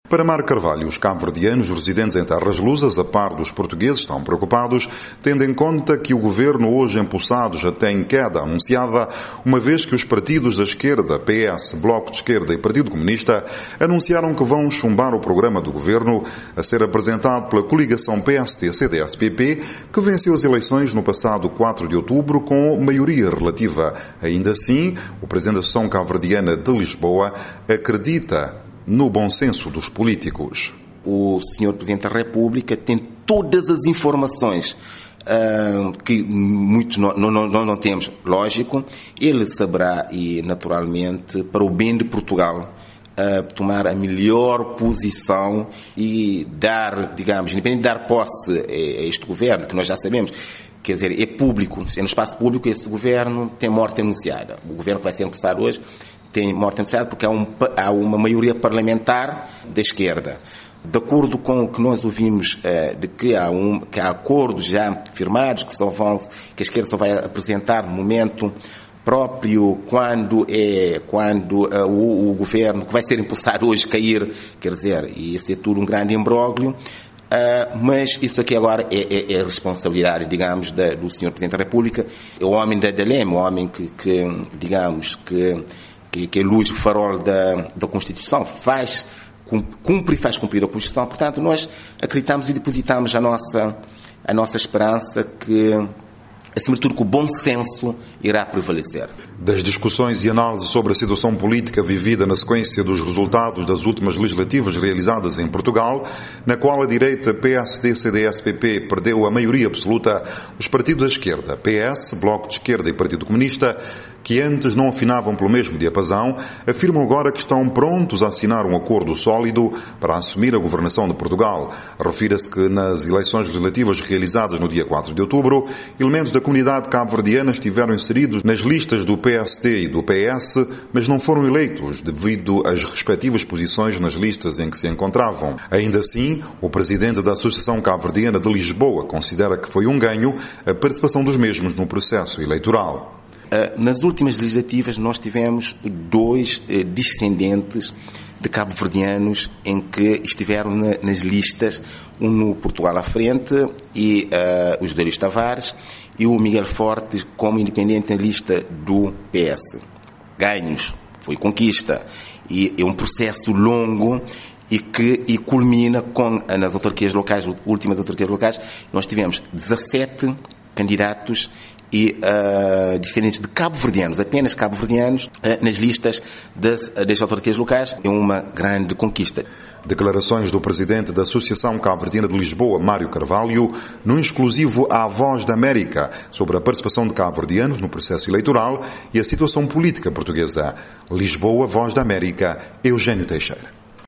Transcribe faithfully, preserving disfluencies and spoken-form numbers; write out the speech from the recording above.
Para Mário Carvalho, os cabo-verdianos residentes em terras lusas, a par dos portugueses, estão preocupados, tendo em conta que o governo, hoje empossado, já tem queda anunciada, uma vez que os partidos da esquerda, P S, Bloco de Esquerda e Partido Comunista, anunciaram que vão chumbar o programa do governo a ser apresentado pela coligação P S D C D S P P, que venceu as eleições no passado quatro de outubro com maioria relativa. Ainda assim, o presidente da Associação Cabo-Verdiana de Lisboa acredita no bom senso dos políticos. O senhor Presidente da República tem todas as informações uh, que muitos não, não, não, não temos. Lógico, ele saberá e, naturalmente, para o bem de Portugal, uh, tomar a melhor posição e dar, digamos, independente de dar posse a, a este governo, que nós já sabemos, quer dizer, é público, é no espaço público, esse governo tem morte anunciada. O governo que vai ser empossado hoje tem morte anunciada porque há, um, há uma maioria parlamentar da esquerda. De acordo com o que nós ouvimos, uh, de que há, um, que há acordos já firmados, que, só vão, que a esquerda só vai apresentar no momento próprio, quando, é, quando uh, o, o governo que vai ser empossado hoje cair, quer dizer, e isso é tudo um grande imbróglio. Uh, mas isso aqui agora é, é, é responsabilidade, digamos, da, do senhor Presidente da República, é o homem da, da lema, o homem que, que digamos, que que, que é luz o farol da, da Constituição, faz, cumpre e faz cumprir a Constituição. Portanto, nós acreditamos e depositamos a nossa, a nossa esperança que, acima de tudo, que o bom senso irá prevalecer. Das discussões e análises sobre a situação política vivida na sequência dos resultados das últimas legislativas realizadas em Portugal, na qual a direita P S D C D S P P perdeu a maioria absoluta, os partidos da esquerda, P S, Bloco de Esquerda e Partido Comunista, que antes não afinavam pelo mesmo diapasão, afirmam agora que estão prontos a assinar um acordo sólido para assumir a governação de Portugal. Refira-se que nas eleições legislativas realizadas no dia quatro de outubro, elementos da comunidade cabo-verdiana estiveram inseridos nas listas do P S D e do P S, mas não foram eleitos devido às respectivas posições nas listas em que se encontravam. Ainda assim, o presidente da Associação Cabo-Verdiana de Lisboa considera que foi um ganho a participação dos mesmos no processo eleitoral. Nas últimas legislativas nós tivemos dois descendentes de cabo-verdianos em que estiveram nas listas, um no Portugal à Frente e uh, o José Tavares e o Miguel Fortes como independente na lista do P S. Ganhos, foi conquista e é um processo longo e que e culmina com, nas autarquias locais, últimas autarquias locais, nós tivemos dezassete candidatos e uh, descendentes de cabo-verdianos, apenas cabo-verdianos, uh, nas listas das, das autarquias locais. É uma grande conquista. Declarações do presidente da Associação Cabo-Verdiana de Lisboa, Mário Carvalho, no exclusivo à Voz da América, sobre a participação de cabo-verdianos no processo eleitoral e a situação política portuguesa. Lisboa, Voz da América, Eugênio Teixeira.